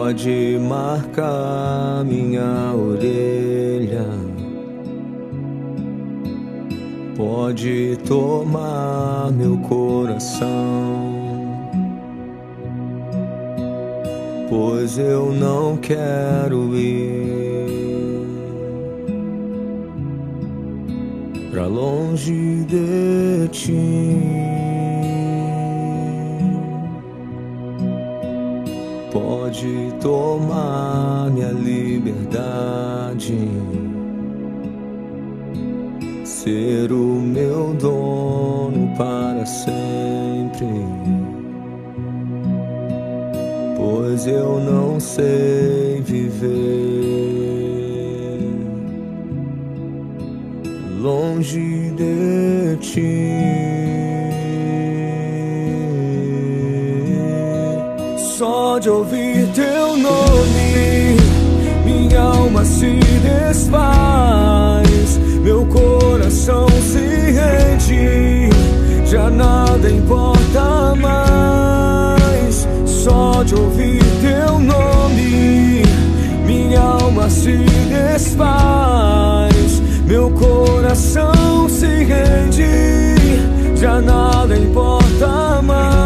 Pode marcar minha orelha, pode tomar meu coração, pois eu não quero ir pra longe de ti. Pode tomar minha liberdade, ser o meu dono para sempre, pois eu não sei viver longe de ti. Só de ouvir teu nome, minha alma se desfaz, meu coração se rende, já nada importa mais. Só de ouvir teu nome, minha alma se desfaz, meu coração se rende, já nada importa mais.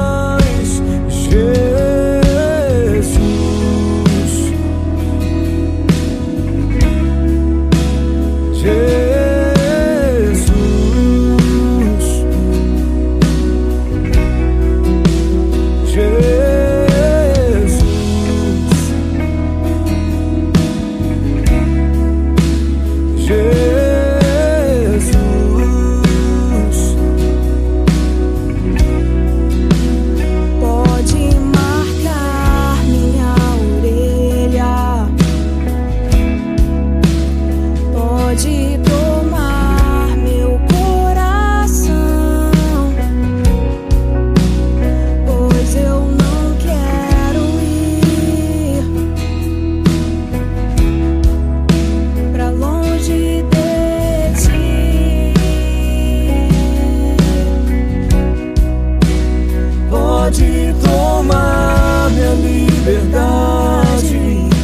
Pode tomar minha liberdade,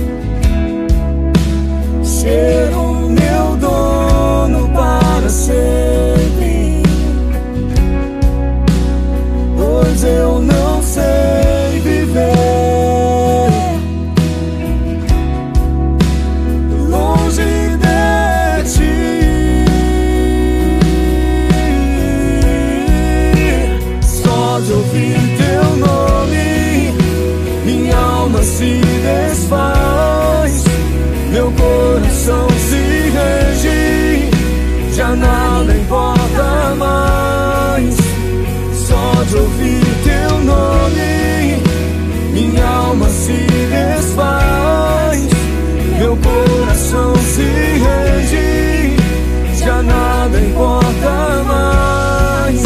ser o meu dono para sempre, pois eu não sei viver longe de ti. Só de ouvir teu nome, minha alma se desfaz, meu coração se rege, já nada importa mais. Só de ouvir teu nome, minha alma se desfaz, meu coração se rege, já nada importa mais.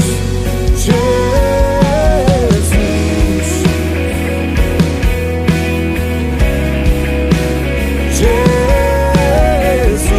Jesus,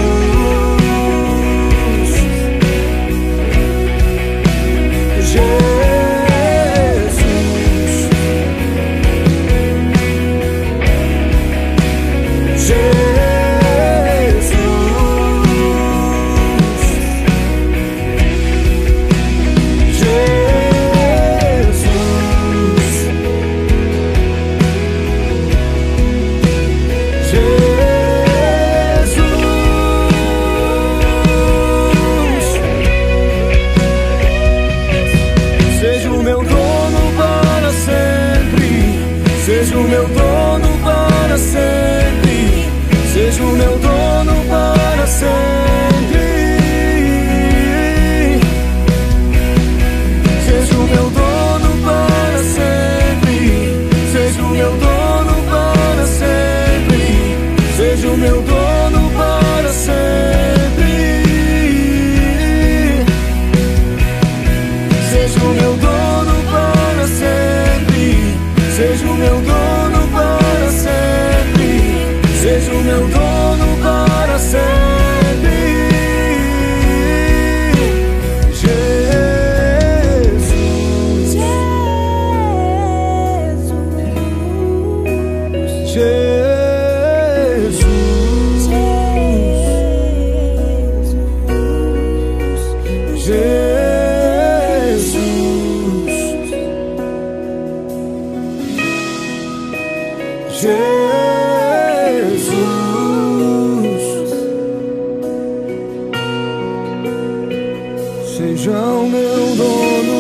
seja o meu dono,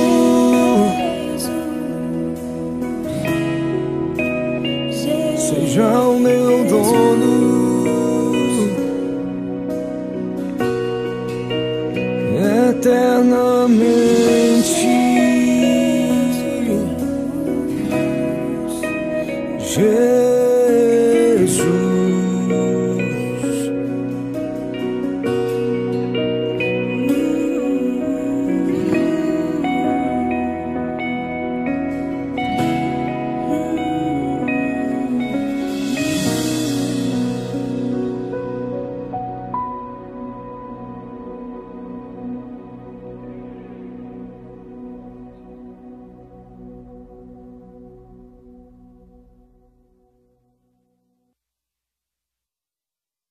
seja o meu dono, eternamente.